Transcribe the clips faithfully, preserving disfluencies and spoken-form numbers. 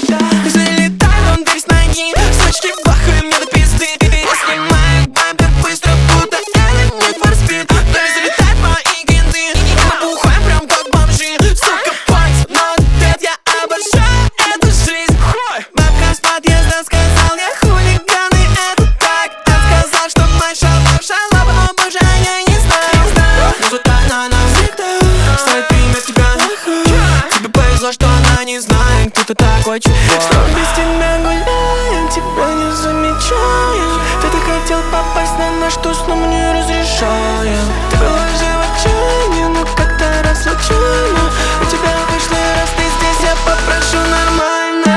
Залетай внутрь с ноги, сочки бахаю мне до пизды. Я снимаю бампер быстро, будто это не форспид. То есть залетает мои генты, мы бухаем прям как бомжи. Сука, пальц, но ответ, я обожаю эту жизнь. Бабка с подъезда сказал, я хулиганы, это так. Он сказал, что мой шалав, шалава, о боже, я не знаю. Музыка на нас всегда стоит пример тебя. Тебе повезло, что она не знает, кто ты такой, чувак. Что без тебя гуляем, тебя не замечаем. Ты так хотел попасть на наш туз, но мы не разрешаем. Ты была же в отчаянии, но как-то раз случайно у тебя вышло, и раз ты здесь, я попрошу нормально.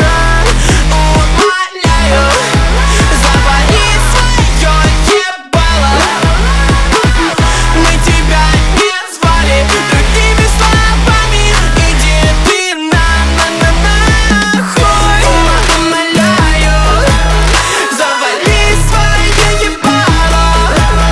Умоляю, завали свое ебало. Мы тебя не звали другими словами. Иди ты на-на-на-нахуй. Умоляю, завали свое ебало.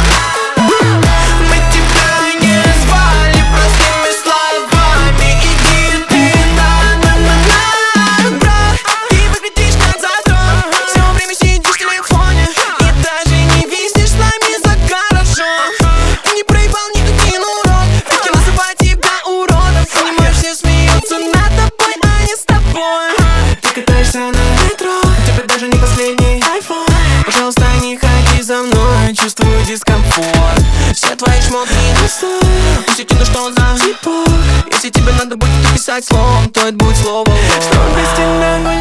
Мы тебя не звали простыми словами. Иди ты на-на-на-на. Брат, ты выглядишь как задрот. Все время сидишь в телефоне и даже не виснешь с нами за гаражом. Ты не проебал никакой урод, ведь я называю тебя уродом. Понимаешь, все смеются над тобой, а не с тобой. Ты катаешься на метро, у тебя даже не последний айфон. Пожалуйста, не ходи за мной, чувствую дискомфорт. Все твои шмотки на стол, пусть я кину, что за типок. Если тебе надо будет написать словом, то это будет слово ложь. Что без тебя